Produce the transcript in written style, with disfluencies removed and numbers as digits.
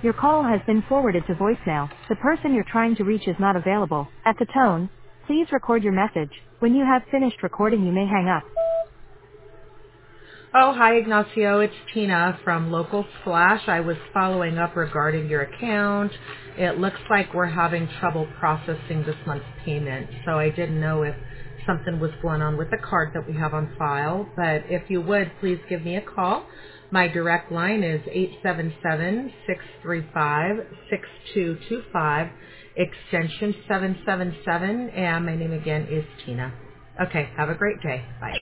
Your call has been forwarded to voicemail. The person you're trying to reach is not available. At the tone, please record your message. When you have finished recording, you may hang up. Oh, hi, Ignacio. It's Tina from Local Flash. I was following up regarding your account. It looks like we're having trouble processing this month's payment, so I didn't know if something was going on with the card that we have on file. But if you would, please give me a call. My direct line is 877-635-6225, extension 777, and my name again is Tina. Okay, have a great day. Bye.